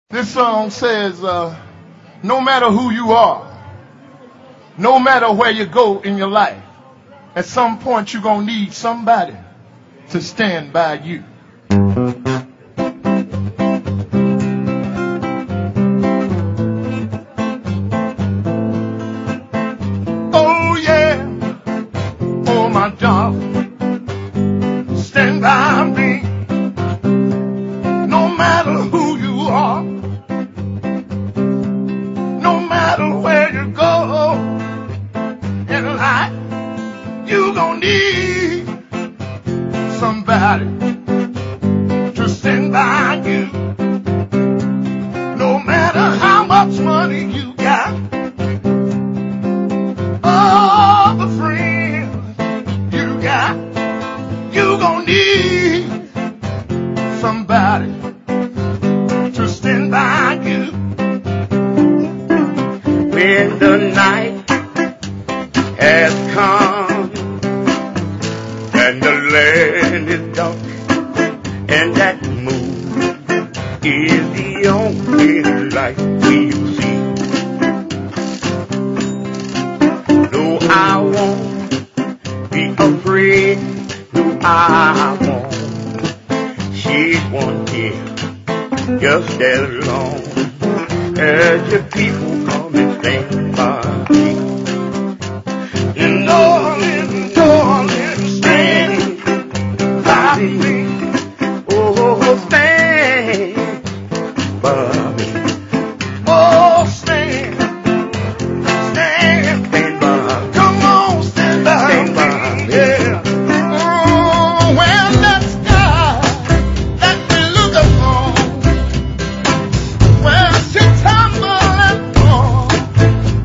This song says, no matter who you are, no matter where you go in your life, at some point you're going to need somebody to stand by you. Oh yeah, oh my darling, stand by me, no matter who you are. Where you go in life, you gon' need somebody to stand by you. No matter how much money you got, all the friends you got, you gon' need somebody to stand by you. When the night has come and the land is dark and that moon is the only light we'll see. No, I won't be afraid. No, I won't. She's one here just as long as your people come and stand by me. And darling, darling, stand by me. Oh, stand by me. Oh, stand by. Come on, stand by me. Yeah. Oh, when that sky that we look upon, well, she tumbles and falls,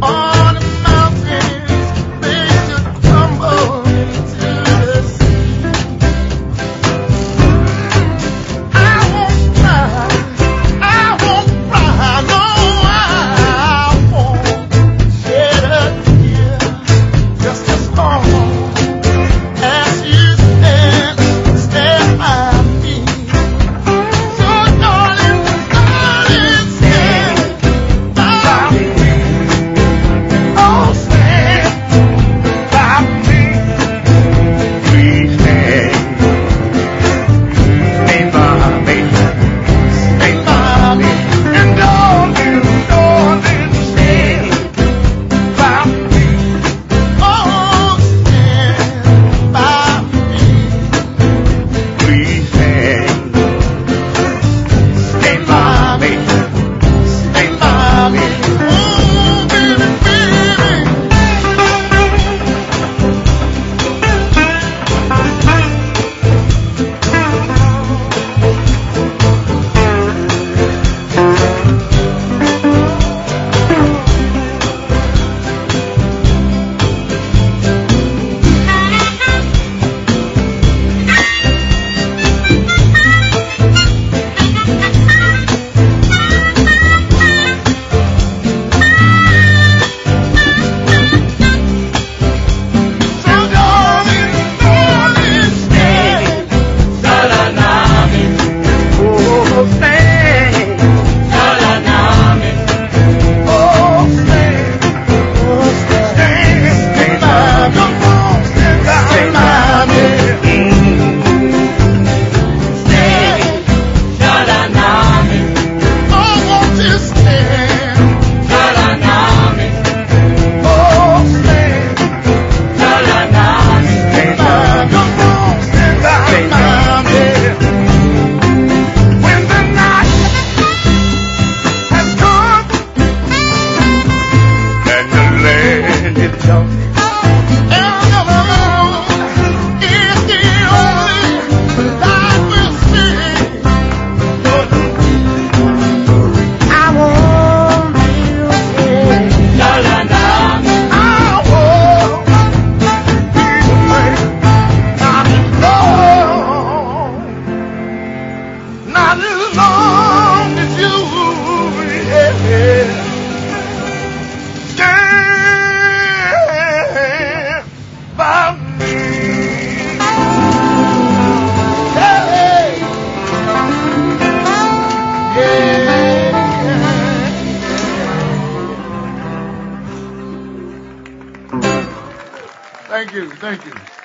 Thank you. Thank you.